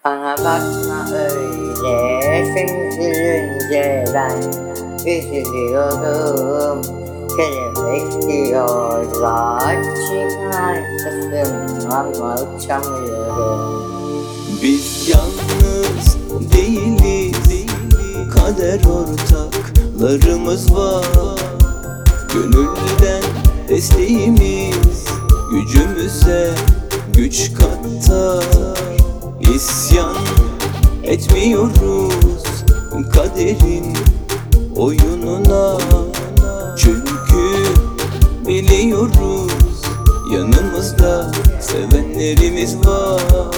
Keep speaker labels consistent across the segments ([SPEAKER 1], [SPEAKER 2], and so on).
[SPEAKER 1] Bana bakma öyle, sen üzülünce ben üzülüyorum. Kelebek diyorlar, çıkarsın ama uçamıyorum.
[SPEAKER 2] Biz yalnız değiliz, kader ortaklarımız var. Gönülden desteğimiz gücümüze güç katar. İsyan etmiyoruz kaderin oyununa. Çünkü biliyoruz yanımızda sevenlerimiz var.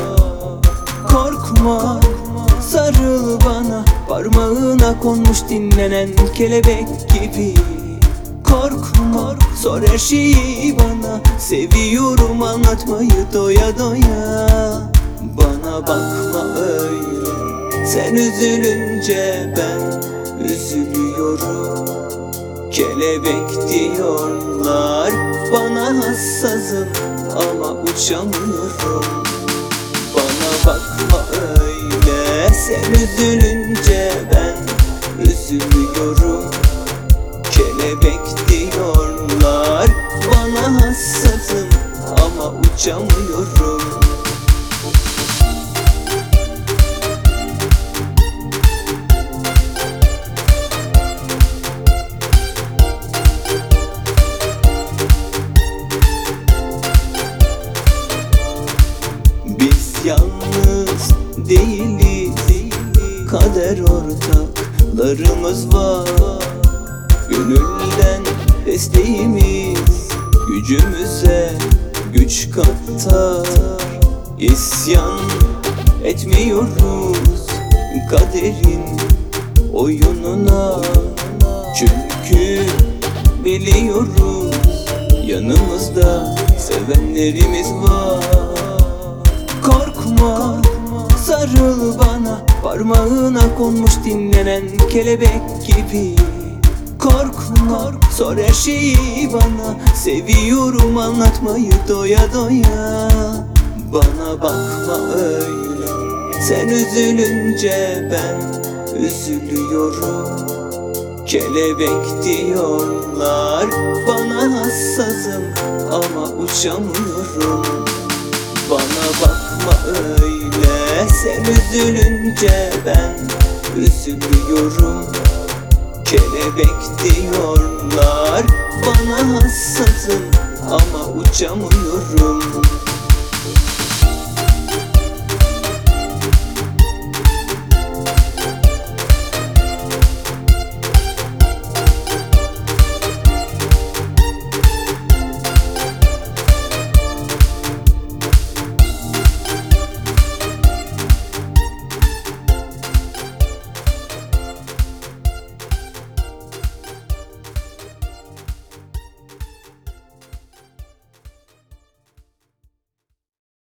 [SPEAKER 2] Korkma, sarıl bana, parmağına konmuş dinlenen kelebek gibi. Korkma, sor her şeyi bana, seviyorum anlatmayı doya doya. Bana bakma öyle, sen üzülünce ben üzülüyorum. Kelebek diyorlar, bana hassasım ama uçamıyorum. Bana bakma öyle, sen üzülünce ben üzülüyorum. Kelebek diyorlar, bana hassasım ama uçamıyorum. Biz yalnız değiliz, kader ortaklarımız var. Gönülden desteğimiz gücümüze güç katar. İsyan etmiyoruz kaderin oyununa. Çünkü biliyoruz yanımızda sevenlerimiz var. Korkma, sarıl bana, parmağına konmuş dinlenen kelebek gibi. Korkma, sor her şeyi bana, seviyorum anlatmayı doya doya. Bana bakma öyle, sen üzülünce ben üzülüyorum. Kelebek diyorlar, bana hassasım ama uçamıyorum. Bana bakma öyle, sen üzülünce ben üzülüyorum. Kelebek diyorlar, bana hassasım ama uçamıyorum.